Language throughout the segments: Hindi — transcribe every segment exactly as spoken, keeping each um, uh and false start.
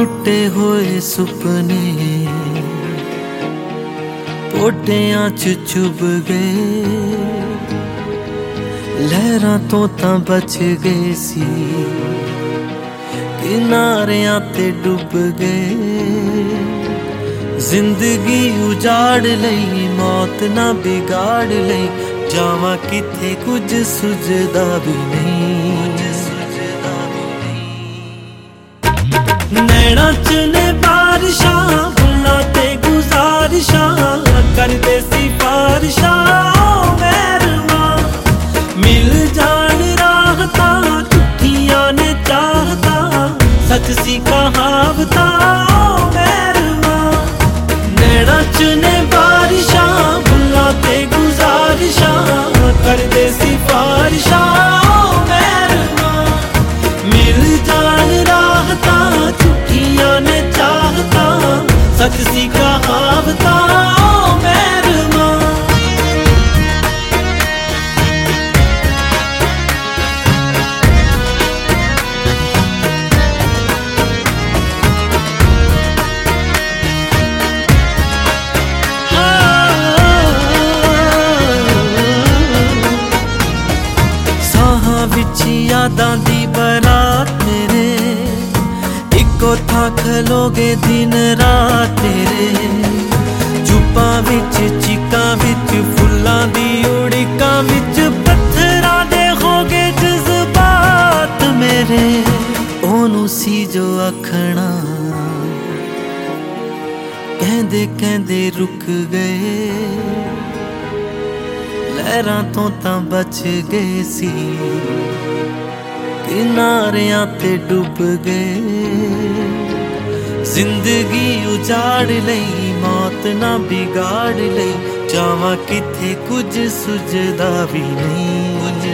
टुटे हुए सुपने पोटियां च चुभ गए, लहरां तो तां बच गए सी, किनारियां ते डुब गए। जिंदगी उजाड़ लई मौत ना बिगाड़ लई, जावां किथे कुछ सुझदा भी नहीं। नैना च ने बारिशां भुल्लां ते गुजारिशां करदे सिफारिशां मैरवा, मिल जान राहतां झूठियां ने चाहतां सच सी कहावतां मैरवा। नैना च ने बारिशां भुल्लां ते गुजारिशां करदे सिफारिशां मैरवा, मिल जान राहतां झूठियां ने चाहतां सच सी कहावतां मैरवा। साहां विच यादां दी बरात मेरे, इको था खलोगे दिन रात तेरे। चुप्पां विच चीकां विच फुल्लां दी उड़िकां विच पत्थरां दे होगे जज्बात मेरे। ओनू सी जो आखना कहंदे कहंदे रुक गए, लहरां तो तां बच गए सी, किनारियां ते डुब गए। जिंदगी उजाड़ लई मौत ना बिगाड़ लई, जावां किथे कुछ सुझदा भी नहीं।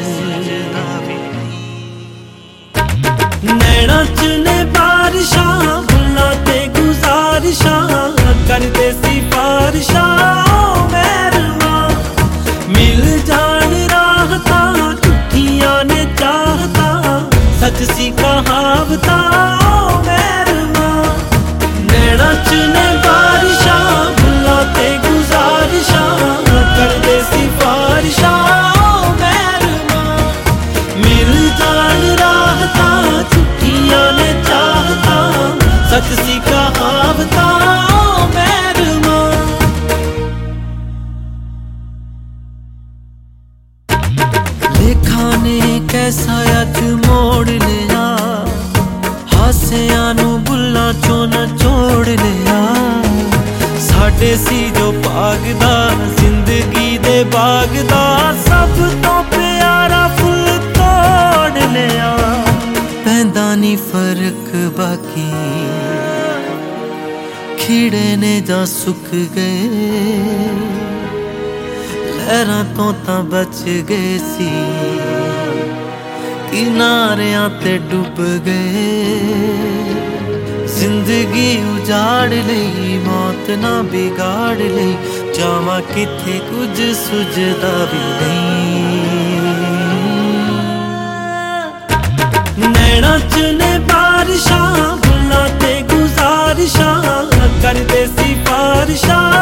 नैना च ने बारिशां भुल्लां ते गुजारिशां करदे सिफारिशां मैरवा, मिल जान राहतां झूठियां ने चाहतां सच सी कहावतां मैरवा। नैना च ने बारिशां भुल्लां ते गुजारिशां करदे सिफारिशां मैरवा, मिल जान राहतां झूठियां ने चाहतां सच सी कहावतां मैरवा। लेखा ने कैसा अज मोड़ लिया, हासियां नू बुल्लां चों नचोड़ लिया। साडे सी जो भागदा जिंदगी दे बागदा, सब तो प्यारा फुल तोड़ लिया। पैंदा नी फर्क बाकी खिड़े ने जा सुक गए, लहरां तो तां बच गए सी, किनारियां ते डुब गए। जिंदगी उजाड़ लई मौत ना बिगाड़ लई, जावां किथे कुछ सुझदा भी नहीं। नैना च ने बारिशां भुल्लां ते गुजारिशां करदे सिफारिशां